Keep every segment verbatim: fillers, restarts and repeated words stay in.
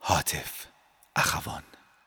هاتف اخوان.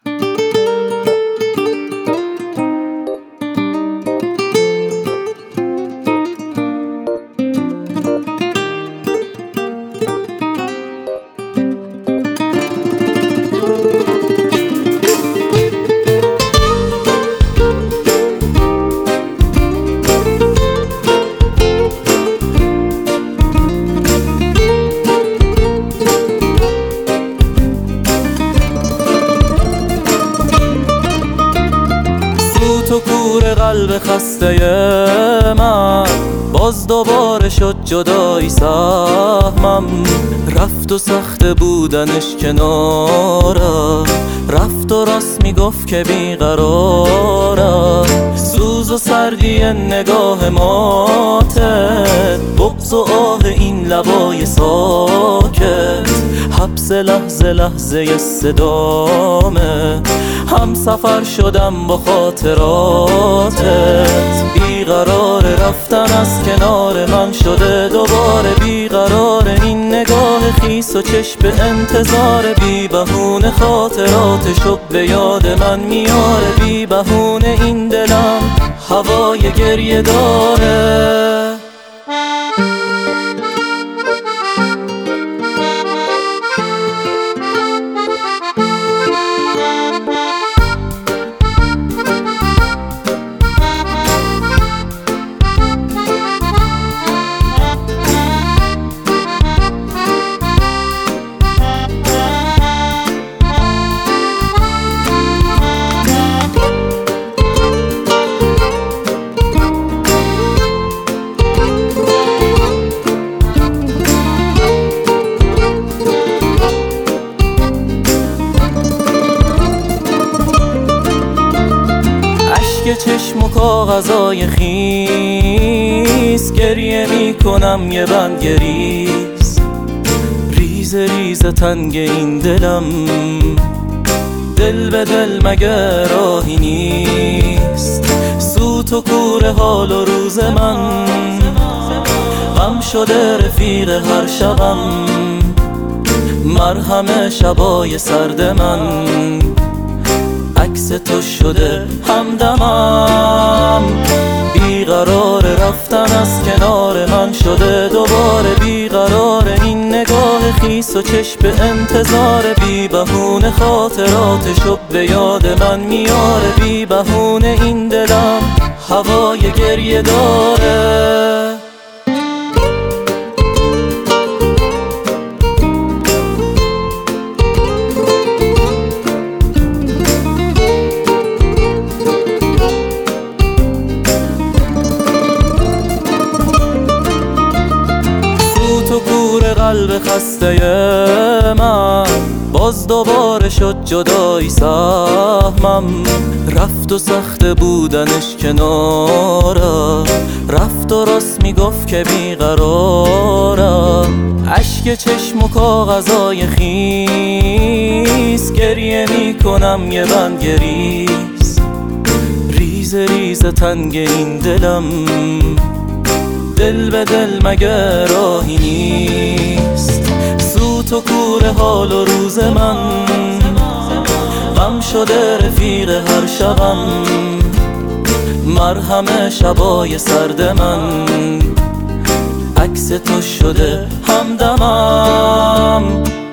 تو کور قلب خسته من باز دوباره شد جدایی سهمم. رفت و سخت بودنش کنارم، رفت و راست میگفت که بیقرارم. سوز و سردی نگاه ماتت، بغض و آه این لبای ساکت، حبس لحظه لحظه صدامه. هم سفر شدم با خاطراتت، بیقرار رفتن از کنار من شده دوباره بیقرار. این نگاه خیس و چشم به انتظار، بی بهونه خاطراتشو به یاد من میاره. بی بهونه این دلم هوای گریه داره. که چشم و کاغذای خیس، گریه میکنم یه بند گریز. ریز ریز تنگ این دلم، دل به دل مگه راهی نیست. سوت و کور حال و روز من، غم شده رفیق هر شبم. مرهم شبای سرد من، عکس تو شده همدمم. بیقرار رفتن از کنار من شده دوباره بیقرار. این نگاه خیس و چشم به انتظار، بی بهونه خاطراتشو به یاد من میاره. بی بهونه این دلم هوای گریه داره. قلب خسته من باز دوباره شد جدایی سهمم. رفت و سخت بودنش کنارم، رفت و راست میگفت که بیقرارم. اشک چشم و کاغذای خیس، گریه میکنم یه بند گریز. ریز ریز تنگ این دلم، دل به دل مگه راهی نیست. سوت و کور حال و روز من، غم شده رفیق هر شبم. مرهم شبای سرد من، عکس تو شده همدمم.